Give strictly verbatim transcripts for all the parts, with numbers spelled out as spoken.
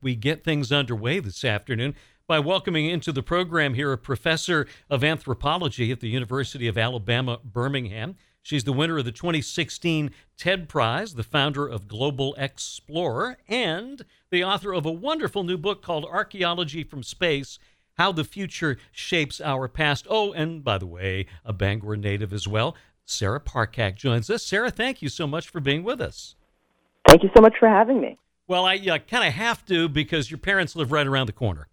we get things underway this afternoon by welcoming into the program here a professor of anthropology at the University of Alabama, Birmingham. She's the winner of the twenty sixteen TED Prize, the founder of Global Explorer, and the author of a wonderful new book called Archaeology from Space: How the Future Shapes Our Past. Oh, and by the way, a Bangor native as well. Sarah Parcak joins us. Sarah, thank you so much for being with us. Thank you so much for having me. Well, I uh, kind of have to because your parents live right around the corner.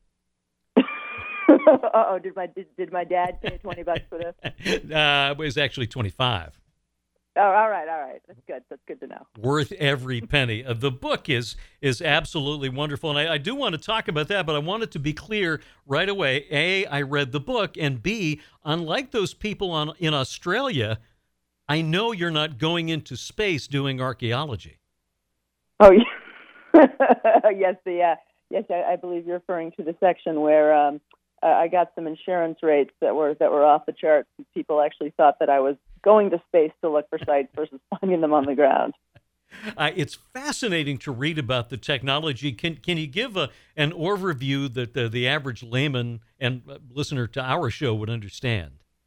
Uh-oh, did my did, did my dad pay twenty bucks for this? Uh, it was actually twenty-five. Oh, all right, all right. That's good. That's good to know. Worth every penny. Uh, the book is is absolutely wonderful, and I, I do want to talk about that, but I want it to be clear right away. A, I read the book, and B, unlike those people on in Australia, I know you're not going into space doing archaeology. Oh, yeah. yes, the uh, yes, I, I believe you're referring to the section where um, uh, I got some insurance rates that were that were off the charts. People actually thought that I was going to space to look for sites versus finding them on the ground. Uh, it's fascinating to read about the technology. Can can you give a, an overview that the, the average layman and listener to our show would understand?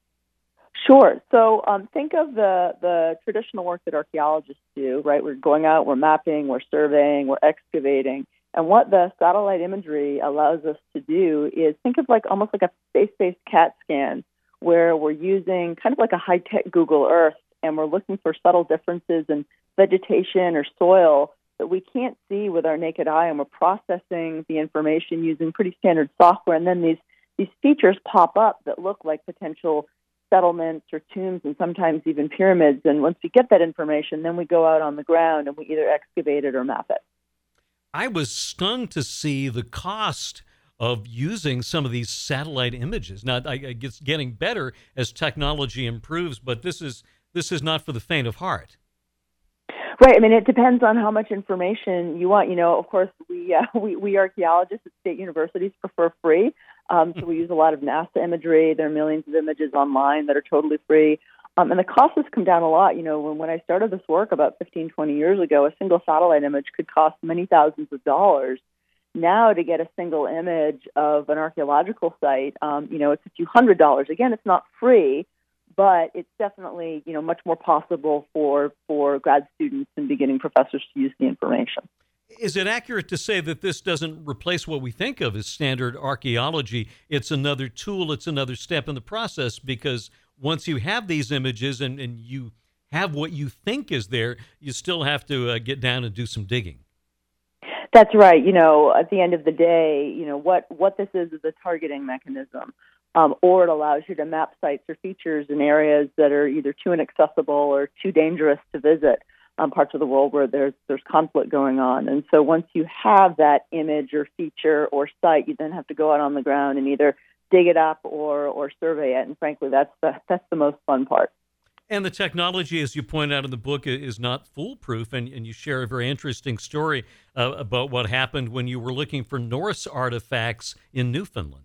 Sure. So um, think of the, the traditional work that archaeologists do, right? We're going out, we're mapping, we're surveying, we're excavating. And what the satellite imagery allows us to do is think of like almost like a space-based CAT scan, where we're using kind of like a high-tech Google Earth, and we're looking for subtle differences in vegetation or soil that we can't see with our naked eye, and we're processing the information using pretty standard software, and then these, these features pop up that look like potential settlements or tombs and sometimes even pyramids. And once we get that information, then we go out on the ground and we either excavate it or map it. I was stunned to see the cost of using some of these satellite images. Now, I, I it's getting better as technology improves, but this is this is not for the faint of heart. Right. I mean, it depends on how much information you want. You know, of course, we uh, we, we archaeologists at state universities prefer free. Um, so we use a lot of NASA imagery. There are millions of images online that are totally free. Um, and the cost has come down a lot. You know, when, when I started this work about fifteen, twenty years ago, a single satellite image could cost many thousands of dollars. Now, to get a single image of an archaeological site, um, you know, it's a few hundred dollars. Again, it's not free, but it's definitely, you know, much more possible for, for grad students and beginning professors to use the information. Is it accurate to say that this doesn't replace what we think of as standard archaeology? It's another tool, it's another step in the process, because once you have these images and, and you have what you think is there, you still have to uh, get down and do some digging. That's right. You know, at the end of the day, you know, what, what this is is a targeting mechanism, um, or it allows you to map sites or features in areas that are either too inaccessible or too dangerous to visit. Um, parts of the world where there's there's conflict going on. And so once you have that image or feature or site, you then have to go out on the ground and either dig it up or or survey it. And frankly, that's the, that's the most fun part. And the technology, as you point out in the book, is not foolproof. And, and you share a very interesting story uh, about what happened when you were looking for Norse artifacts in Newfoundland.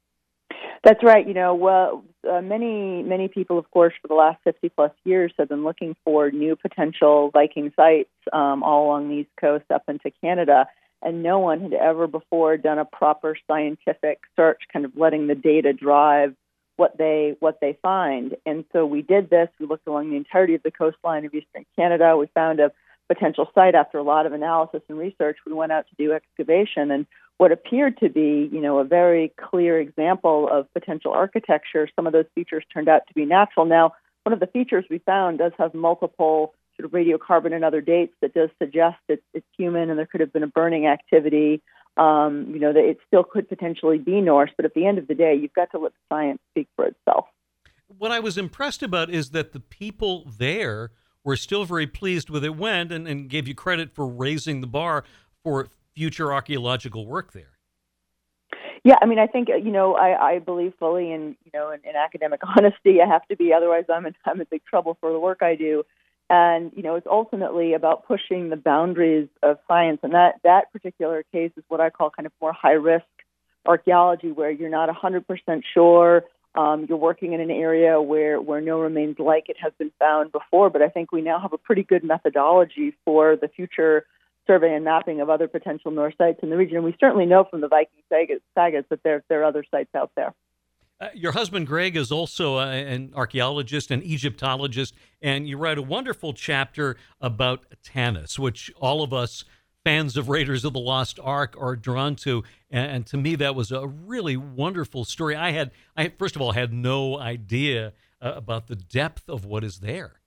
That's right. You know, well, uh, many, many people, of course, for the last fifty plus years have been looking for new potential Viking sites um, all along the East Coast up into Canada. And no one had ever before done a proper scientific search, kind of letting the data drive what they what they find. And so we did this. We looked along the entirety of the coastline of eastern Canada. We found a potential site after a lot of analysis and research. We went out to do excavation, and what appeared to be, you know, a very clear example of potential architecture, some of those features turned out to be natural. Now, one of the features we found does have multiple sort of radiocarbon and other dates that does suggest it's, it's human, and there could have been a burning activity. Um, you know, that it still could potentially be Norse, but at the end of the day, you've got to let the science speak for itself. What I was impressed about is that the people there were still very pleased with it went and, and gave you credit for raising the bar for future archaeological work there. Yeah, I mean, I think, you know, I, I believe fully in, you know, in, in academic honesty. I have to be, otherwise I'm in, I'm in big trouble for the work I do. And, you know, it's ultimately about pushing the boundaries of science. And that, that particular case is what I call kind of more high-risk archaeology, where you're not one hundred percent sure. Um, you're working in an area where, where no remains like it has been found before. But I think we now have a pretty good methodology for the future survey and mapping of other potential Norse sites in the region. And we certainly know from the Viking sagas, sagas that there, there are other sites out there. Uh, your husband, Greg, is also uh, an archaeologist and Egyptologist, and you write a wonderful chapter about Tanis, which all of us fans of Raiders of the Lost Ark are drawn to. And, and to me, that was a really wonderful story. I had, I first of all, had no idea uh, about the depth of what is there.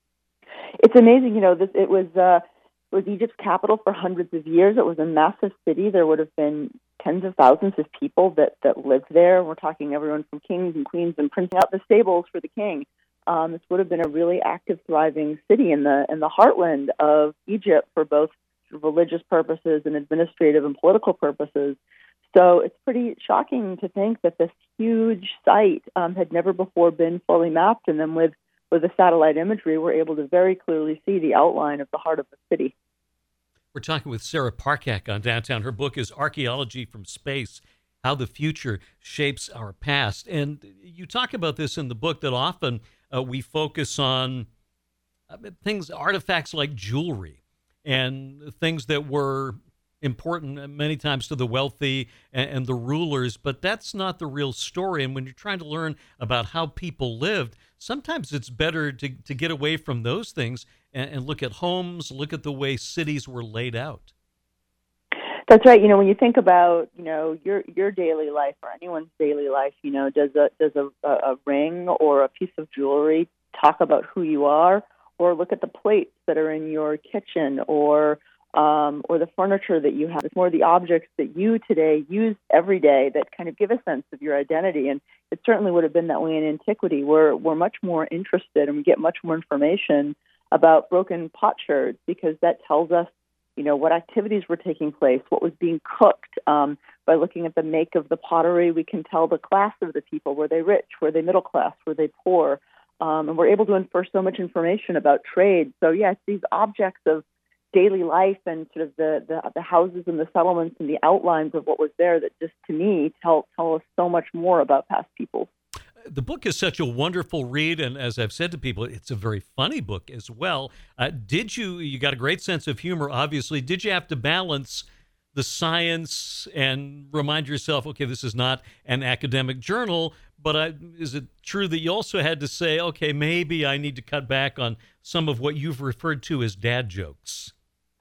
It's amazing. You know, this, it was uh, it was Egypt's capital for hundreds of years. It was a massive city. There would have been tens of thousands of people that, that lived there. We're talking everyone from kings and queens and printing out the stables for the king. Um, this would have been a really active, thriving city in the in the heartland of Egypt for both religious purposes and administrative and political purposes. So it's pretty shocking to think that this huge site um, had never before been fully mapped, and then with, with the satellite imagery, we're able to very clearly see the outline of the heart of the city. We're talking with Sarah Parcak on Downtown. Her book is Archaeology from Space, How the Future Shapes Our Past. And you talk about this in the book, that often uh, we focus on uh, things, artifacts like jewelry and things that were important many times to the wealthy and, and the rulers, but that's not the real story. And when you're trying to learn about how people lived, sometimes it's better to, to get away from those things and, and look at homes, look at the way cities were laid out. That's right. You know, when you think about, you know, your your daily life or anyone's daily life, you know, does a does a, a ring or a piece of jewelry talk about who you are? Or look at the plates that are in your kitchen, or um, or the furniture that you have. It's more the objects that you today use every day that kind of give a sense of your identity. And it certainly would have been that way in antiquity. We're we're much more interested, and we get much more information about broken potsherds, because that tells us, you know, what activities were taking place, what was being cooked. Um, by looking at the make of the pottery, we can tell the class of the people. Were they rich? Were they middle class? Were they poor? Um, and we're able to infer so much information about trade. So, yes, these objects of daily life and sort of the, the, the houses and the settlements and the outlines of what was there that just, to me, tell, tell us so much more about past people. The book is such a wonderful read, and as I've said to people, it's a very funny book as well. Uh, did you, you got a great sense of humor, obviously. Did you have to balance the science and remind yourself, okay, this is not an academic journal, but I, is it true that you also had to say, okay, maybe I need to cut back on some of what you've referred to as dad jokes?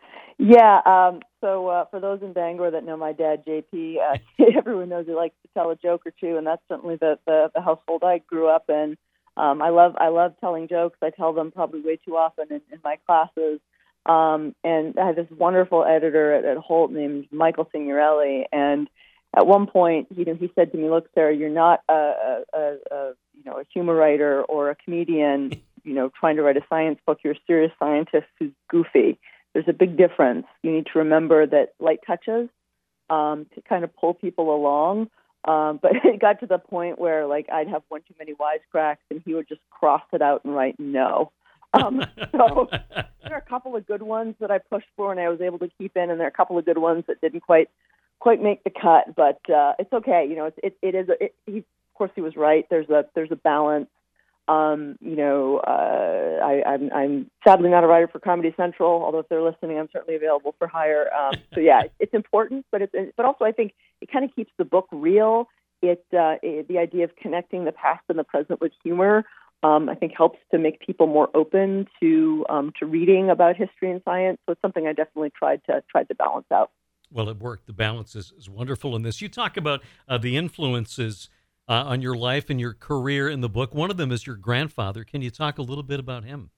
Yeah, um, so uh, for those in Bangor that know my dad, J P, uh, everyone knows he likes to tell a joke or two, and that's certainly the, the, the household I grew up in. Um, I love I love telling jokes. I tell them probably way too often in, in my classes. Um, and I had this wonderful editor at, at Holt named Michael Signorelli, and at one point, you know, he said to me, "Look, Sarah, you're not a, a, a, a you know a humor writer or a comedian, you know, trying to write a science book. You're a serious scientist who's goofy. There's a big difference. You need to remember that light touches um, to kind of pull people along." Um, but it got to the point where, like, I'd have one too many wisecracks, and he would just cross it out and write no. Um, so there are a couple of good ones that I pushed for, and I was able to keep in, and there are a couple of good ones that didn't quite quite make the cut. But uh, it's okay. You know, it's, it it is. A, it, he, of course, he was right. There's a there's a balance. Um, you know, uh, I, I'm, I'm sadly not a writer for Comedy Central, although if they're listening, I'm certainly available for hire. Um, so yeah, it's important, but it's, but also I think it kind of keeps the book real. It, uh, it, the idea of connecting the past and the present with humor, um, I think helps to make people more open to, um, to reading about history and science. So it's something I definitely tried to, tried to balance out. Well, it worked. The balance is, is wonderful in this. You talk about uh, the influences Uh, on your life and your career in the book. One of them is your grandfather. Can you talk a little bit about him?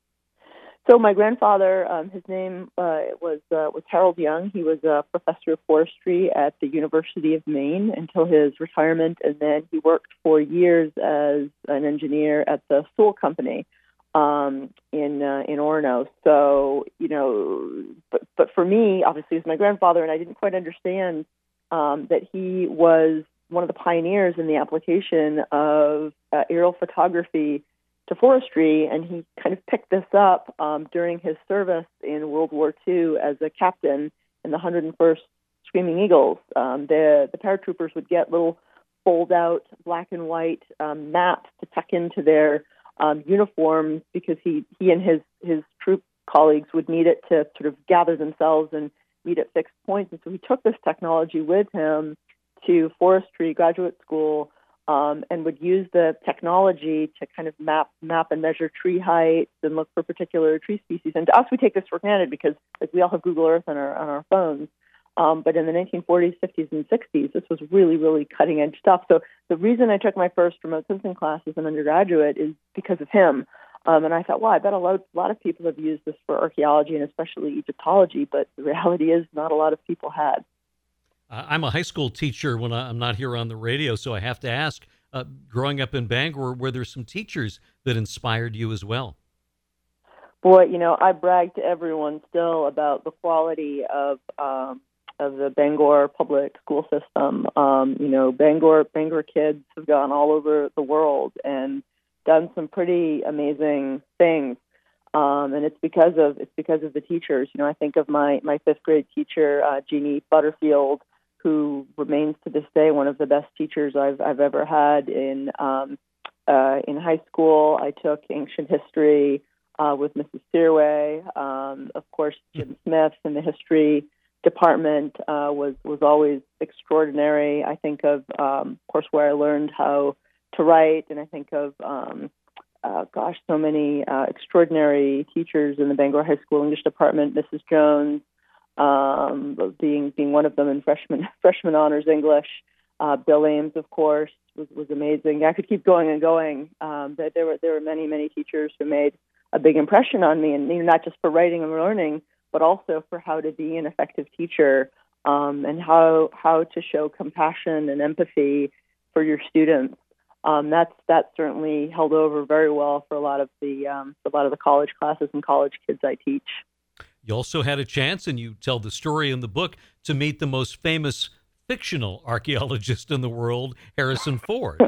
So my grandfather, um, his name uh, was uh, was Harold Young. He was a professor of forestry at the University of Maine until his retirement, and then he worked for years as an engineer at the Sewell Company um, in uh, in Orono. So, you know, but, but for me, obviously, he was my grandfather, and I didn't quite understand um, that he was one of the pioneers in the application of uh, aerial photography to forestry, and he kind of picked this up um, during his service in World War Two as a captain in the one hundred first Screaming Eagles. Um, the, the paratroopers would get little fold-out black and white um, maps to tuck into their um, uniforms because he, he and his, his troop colleagues would need it to sort of gather themselves and meet at fixed points. And so he took this technology with him to forestry graduate school, um, and would use the technology to kind of map map and measure tree heights and look for particular tree species. And to us, we take this for granted because like, we all have Google Earth on our on our phones. Um, but in the nineteen forties, fifties, and sixties, this was really, really cutting-edge stuff. So the reason I took my first remote sensing class as an undergraduate is because of him. Um, and I thought, wow, I bet a lot, a lot of people have used this for archaeology and especially Egyptology, but the reality is not a lot of people had. Uh, I'm a high school teacher when I'm not here on the radio, so I have to ask, uh, growing up in Bangor, were there some teachers that inspired you as well? Boy, you know, I brag to everyone still about the quality of um, of the Bangor public school system. Um, you know, Bangor Bangor kids have gone all over the world and done some pretty amazing things. Um, and it's because of it's because of the teachers. You know, I think of my my fifth grade teacher, uh, Jeannie Butterfield, who remains to this day one of the best teachers I've I've ever had. In um, uh, in high school, I took ancient history uh, with Missus Searway. Um, of course, Jim Smith in the history department uh, was was always extraordinary. I think of, um, of course, where I learned how to write, and I think of, um, uh, gosh, so many uh, extraordinary teachers in the Bangor High School English department. Missus Jones, um, being being one of them in freshman freshman honors English. Uh, Bill Ames, of course, was, was amazing. I could keep going and going. Um, but there were there were many many teachers who made a big impression on me, and you know, not just for writing and learning, but also for how to be an effective teacher, um, and how how to show compassion and empathy for your students. Um, that's that certainly held over very well for a lot of the um, a lot of the college classes and college kids I teach. You also had a chance, and you tell the story in the book, to meet the most famous fictional archaeologist in the world, Harrison Ford.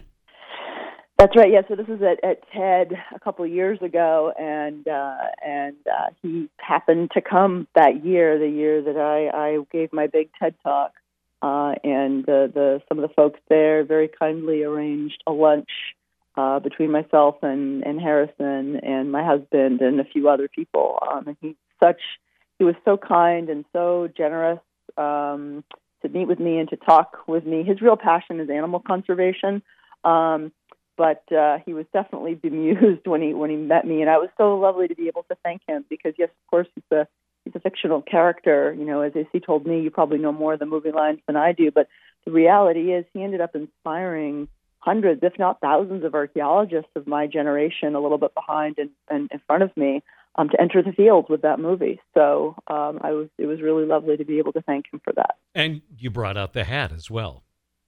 That's right. Yeah. So this was at, at TED a couple of years ago, and uh, and uh, he happened to come that year, the year that I, I gave my big TED talk, uh, and the, the some of the folks there very kindly arranged a lunch uh, between myself and, and Harrison and my husband and a few other people. Um, and he such he was so kind and so generous um, to meet with me and to talk with me. His real passion is animal conservation. Um, But uh, he was definitely bemused when he when he met me, and I was so lovely to be able to thank him because, yes, of course, he's a he's a fictional character. You know, as, as he told me, you probably know more of the movie lines than I do. But the reality is, he ended up inspiring hundreds, if not thousands, of archaeologists of my generation, a little bit behind and, and in front of me, um, to enter the field with that movie. So um, I was it was really lovely to be able to thank him for that. And you brought out the hat as well.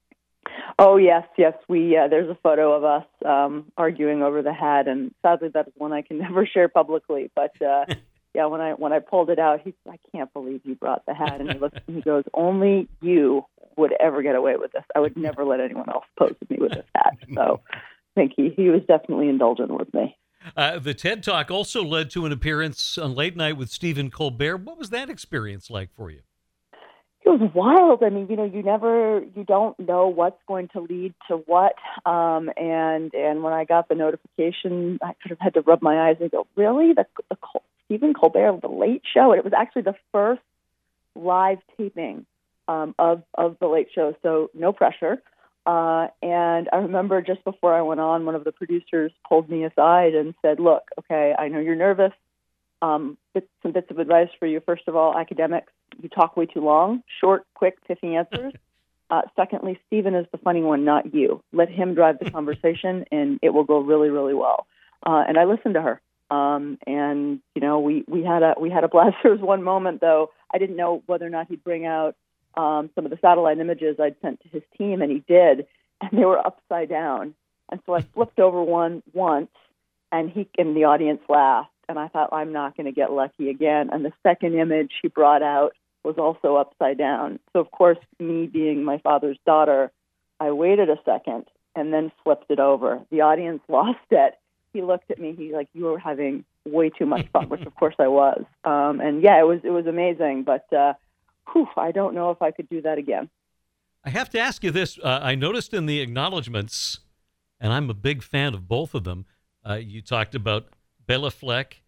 Oh, yes, yes. We uh, there's a photo of us um, arguing over the hat, and sadly that is one I can never share publicly. But uh, yeah, when I when I pulled it out, he said, "I can't believe you brought the hat." And he looks and he goes, "Only you would ever get away with this. I would never let anyone else pose with me with this hat." So I think he, he was definitely indulgent with me. Uh, the TED Talk also led to an appearance on Late Night with Stephen Colbert. What was that experience like for you? It was wild. I mean, you know, you never, you don't know what's going to lead to what. Um, and and when I got the notification, I sort of had to rub my eyes and go, really? The, the Col- Stephen Colbert, The Late Show? And it was actually the first live taping um, of, of The Late Show, so no pressure. Uh, and I remember just before I went on, one of the producers pulled me aside and said, look, okay, I know you're nervous. Um, bits, some bits of advice for you. First of all, academics, you talk way too long. Short, quick, pithy answers. Uh, secondly, Stephen is the funny one, not you. Let him drive the conversation, and it will go really, really well. Uh, and I listened to her. Um, and you know, we, we had a we had a blast. There was one moment though, I didn't know whether or not he'd bring out um, some of the satellite images I'd sent to his team, and he did, and they were upside down. And so I flipped over one once, and he and the audience laughed. And I thought, I'm not going to get lucky again. And the second image he brought out was also upside down. So, of course, me being my father's daughter, I waited a second and then flipped it over. The audience lost it. He looked at me. He like, you were having way too much fun, which, of course, I was. Um, and, yeah, it was it was amazing. But uh, whew, I don't know if I could do that again. I have to ask you this. Uh, I noticed in the acknowledgments, and I'm a big fan of both of them, uh, you talked about Bela Fleck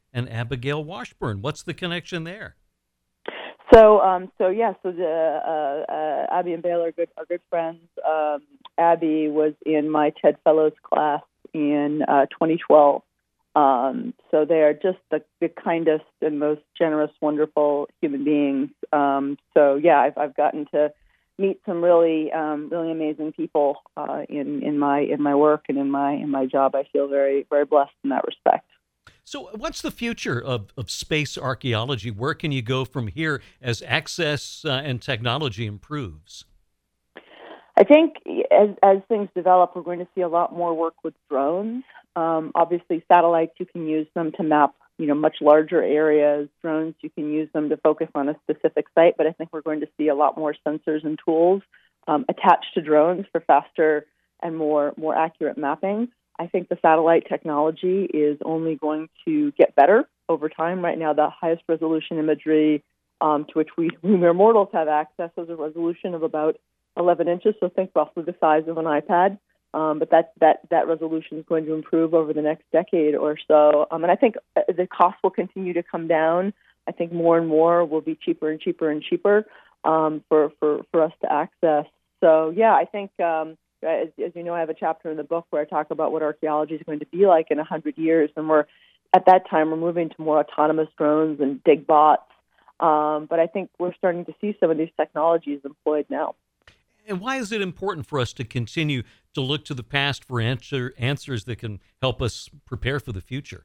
and Abigail Washburn. What's the connection there? So, um, so yeah, so the, uh, uh, Abby and Bail are good, are good friends. Um, Abby was in my TED Fellows class in uh, twenty twelve. Um, so they are just the, the kindest and most generous, wonderful human beings. Um, so yeah, I've, I've gotten to meet some really, um, really amazing people uh, in in my in my work and in my in my job. I feel very very blessed in that respect. So what's the future of, of space archaeology? Where can you go from here as access uh, and technology improves? I think as, as things develop, we're going to see a lot more work with drones. Um, obviously, satellites, you can use them to map, you know, much larger areas. Drones, you can use them to focus on a specific site. But I think we're going to see a lot more sensors and tools um, attached to drones for faster and more more accurate mapping. I think the satellite technology is only going to get better over time. Right now, the highest resolution imagery um, to which we, we mere mortals have access is a resolution of about eleven inches, so think roughly the size of an iPad. Um, but that, that, that resolution is going to improve over the next decade or so. Um, and I think the cost will continue to come down. I think more and more will be cheaper and cheaper and cheaper um, for, for, for us to access. So, yeah, I think... Um, As, as you know, I have a chapter in the book where I talk about what archaeology is going to be like in one hundred years. And we're, at that time, we're moving to more autonomous drones and dig bots. Um, but I think we're starting to see some of these technologies employed now. And why is it important for us to continue to look to the past for answer, answers that can help us prepare for the future?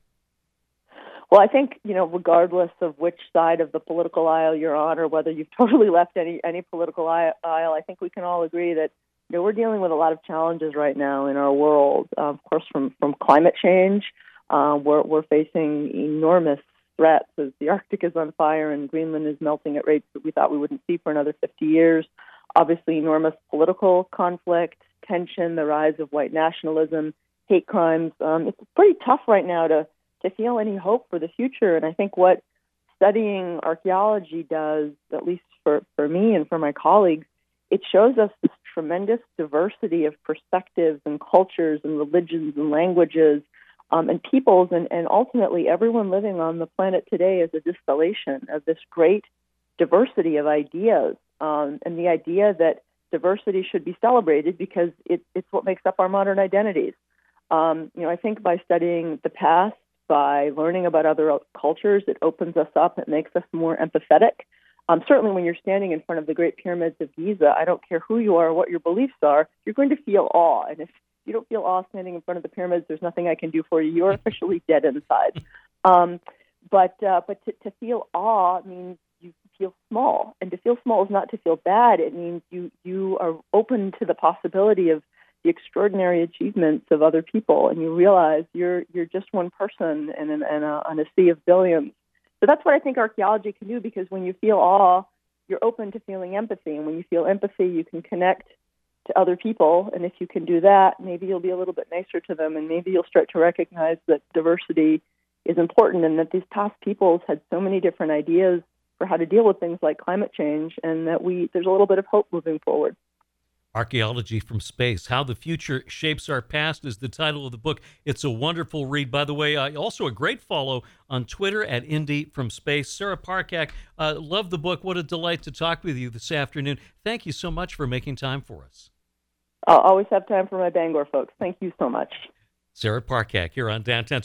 Well, I think, you know, regardless of which side of the political aisle you're on or whether you've totally left any, any political aisle, I think we can all agree that You know, we're dealing with a lot of challenges right now in our world. Uh, of course, from, from climate change, uh, we're, we're facing enormous threats as the Arctic is on fire and Greenland is melting at rates that we thought we wouldn't see for another fifty years. Obviously, enormous political conflict, tension, the rise of white nationalism, hate crimes. Um, it's pretty tough right now to, to feel any hope for the future. And I think what studying archaeology does, at least for, for me and for my colleagues, it shows us this tremendous diversity of perspectives and cultures and religions and languages um, and peoples, and, and ultimately everyone living on the planet today is a distillation of this great diversity of ideas, um, and the idea that diversity should be celebrated because it, it's what makes up our modern identities. Um, you know, I think by studying the past, by learning about other cultures, it opens us up, it makes us more empathetic. Um, certainly when you're standing in front of the Great Pyramids of Giza, I don't care who you are or what your beliefs are, you're going to feel awe. And if you don't feel awe standing in front of the pyramids, there's nothing I can do for you. You're officially dead inside. Um, but uh, but to, to feel awe means you feel small. And to feel small is not to feel bad. It means you, you are open to the possibility of the extraordinary achievements of other people. And you realize you're you're just one person in, in, in, a, in a sea of billions. So that's what I think archaeology can do, because when you feel awe, you're open to feeling empathy. And when you feel empathy, you can connect to other people. And if you can do that, maybe you'll be a little bit nicer to them. And maybe you'll start to recognize that diversity is important and that these past peoples had so many different ideas for how to deal with things like climate change, and that we there's a little bit of hope moving forward. Archaeology from Space, How the Future Shapes Our Past is the title of the book. It's a wonderful read. By the way, uh, also a great follow on Twitter at Indy from Space. Sarah Parcak, uh, love the book. What a delight to talk with you this afternoon. Thank you so much for making time for us. I'll always have time for my Bangor folks. Thank you so much. Sarah Parcak here on Downtown.